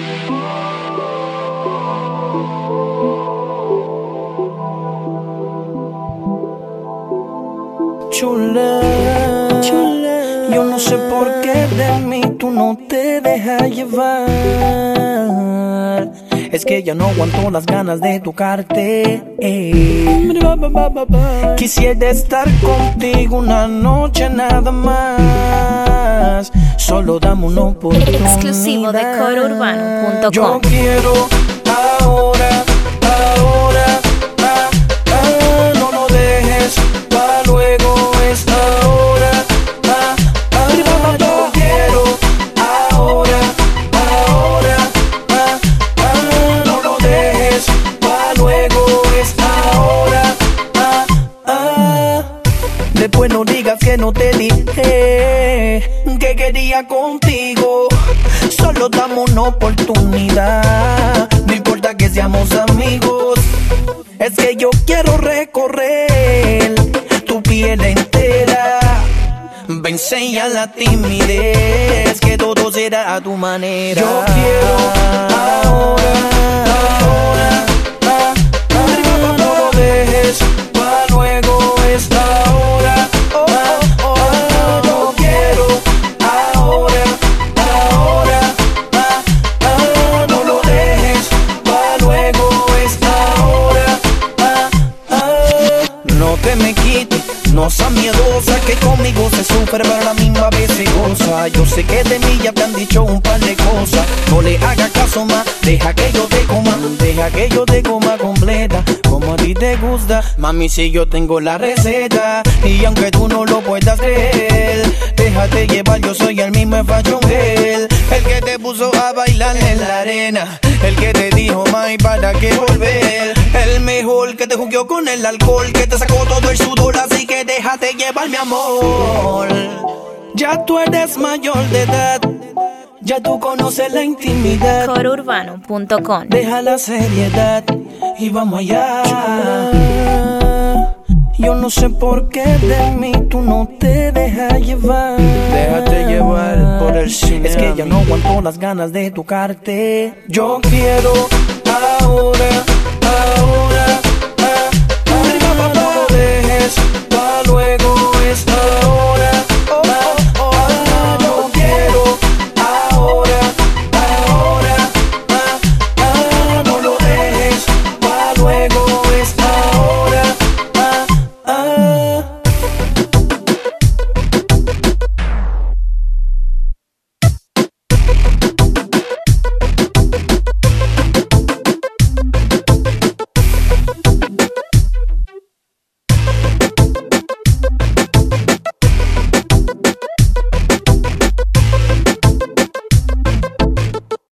Chula, chula, yo no sé por qué de mí tú no te dejas llevar. Es que ya no aguanto las ganas de tocarte. Quisiera estar contigo una noche nada más. Solo dame una oportunidad. Exclusivo de CoreUrbano.com. Yo quiero ahora, ahora, no lo dejes pa' luego, es ahora, yo quiero ahora, ahora, no lo dejes pa' luego, es ahora, Después no digas que no te dije que quería contigo. Solo dame una oportunidad, no importa que seamos amigos. Es que yo quiero recorrer tu piel entera. Vence ya la timidez, que todo será a tu manera. Yo quiero ahora, ahora, no lo dejes pa' luego, es ahora, yo quiero ahora, ahora, no lo dejes pa' luego, es ahora, no te me quites, no seas miedosa, que conmigo se sufre pero a la misma vez se goza. Yo sé que de mí ya te han dicho un par de cosas, no le hagas caso más, deja que yo te coma, deja que yo te coma completa, como a ti te gusta. Mami, si yo tengo la receta, y aunque tú no lo puedas creer, déjate llevar, yo soy el mismo Fashion Hell, el que te puso a bailar en la arena, el que te dijo, mami, ¿para qué volver? El mejor que te jugueó con el alcohol, que te sacó todo el sudor, así que déjate llevar, mi amor. Ya tú eres mayor de edad, ya tú conoces la intimidad. CoreUrbano.com. Deja la seriedad y vamos allá. Chula, yo no sé por qué de mí tú no te dejas llevar. Déjate llevar por el cine. Es que ya no aguanto las ganas de tocarte. Yo quiero ahora, ahora.